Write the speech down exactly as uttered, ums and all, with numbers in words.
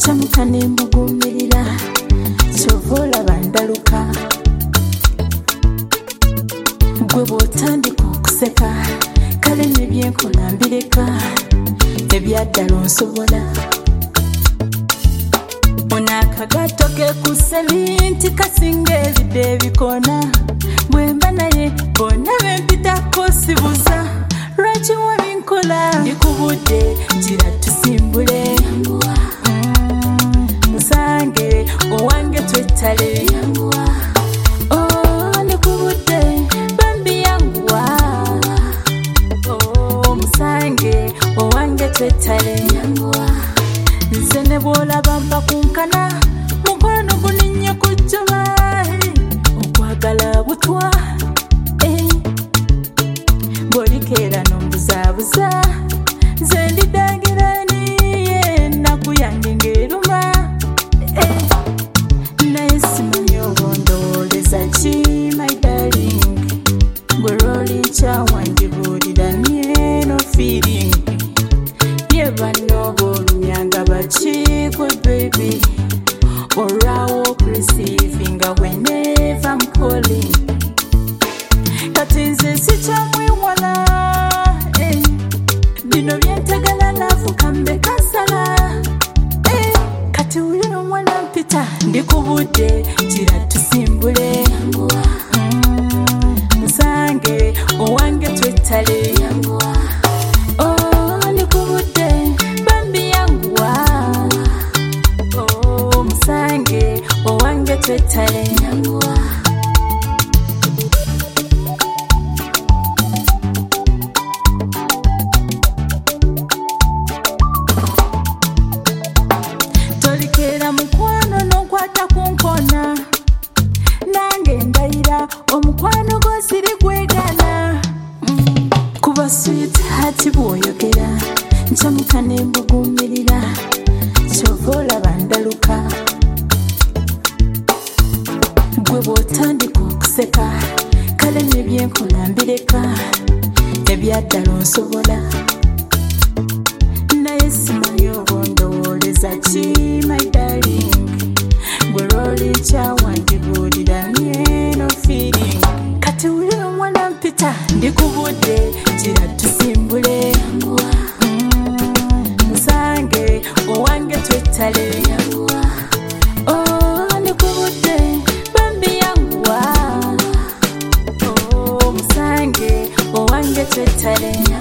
nchamuka ne mbugumirira kyova olaba ndaluka gwe bw'otandika okuseka kale ne byenkola mbireka ebyaddala onsobola ono akagato ke ku seminti kasinga ebidde ebikoona bwe mba naye bonna bempitako sibuza lwaki wabinkola ndikubudde gira tusimbule musange owange twettale oh ndikubudde bambi yanguwa oh musange owange twettale nze ne bw'olaba mba kunkana mukwano guninye kujjuba okwagala butwa bw'olikeera n'ombuzaabuza nze ndidagirani ennaku yange ng'eruma naye simanyi oba ondowooleza ki my darling gwe lw'oli nkyawandibuulira nyeno feeling ye bannooba olunyanga bakiikwe baby olwawo okuresiivinga whenever I'm calling kati nze sikyamwewala bino byentegala laafu kambe kansala kati uyo n'omwana mpita ndikubudde gira tusimbule musange owange twettale oh ndikubudde bambi yanguwa oh musange owange twettale tolikera mukwano n'okwata ku nkona nange ndayira omukwano gw'osiri gwegana kuba sweet hati bw'oyogera nchamuka ne mbugumirira kyova olaba ndaluka gwe bw'otandika okuseka kale ne byenkola mbireka ebyaddala onsobola naye simanyi oba ondowooleza ki my darling gwe lw'oli nkyawandibuulira nyeno feeling kati uli omwana mpita ndikubudde gira tusimbule musange owange twettale oh ndikubudde bambi yanguwa oh musange owange twettale